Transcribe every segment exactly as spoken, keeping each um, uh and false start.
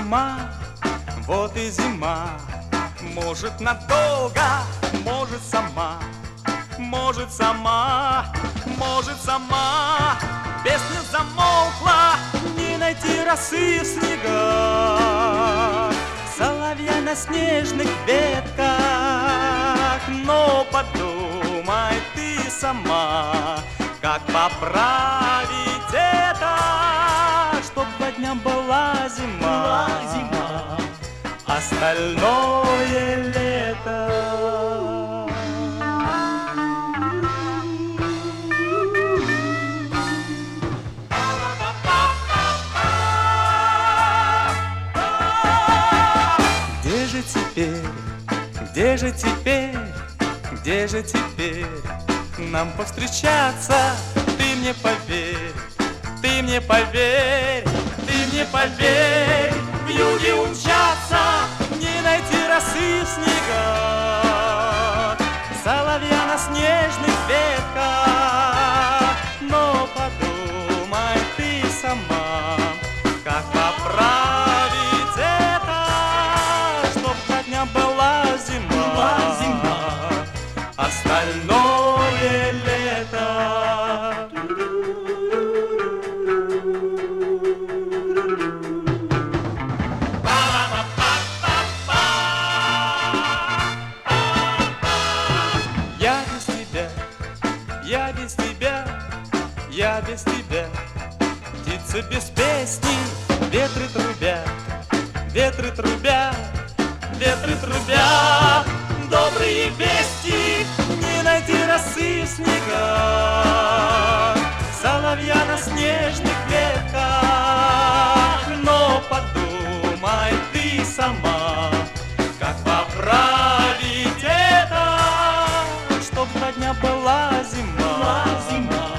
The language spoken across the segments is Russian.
зима, вот и зима. Может надолго, может сама, может сама, может сама. Песня замолкла, не найти росы в снегах, соловья на снежных ветках. Но подумай ты сама, как поправить это, чтоб два дня была зима, зима, остальное лето. Где же теперь, где же теперь, где же теперь нам повстречаться? Ты мне поверь, ты мне поверь, ты мне поверь. В юге умчаться, не найти росы в снегах, соловья на снежных ветках. Но подумай ты сама, как поправить это, чтоб два дня была зима, зима, остальное лето. Я без тебя, я без тебя, птица без песни, ветры трубят, ветры трубят, ветры трубят. Добрые вести, не найти росы в снегах, соловья на снежных ветках. Но подумай ты сама, как поправить это, чтоб два дня была зима, зима,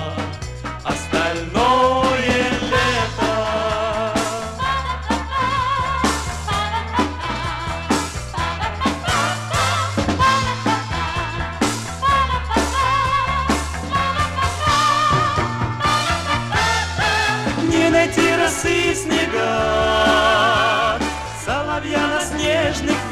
остальное лето. Не найти росы в снегах, соловья на снежных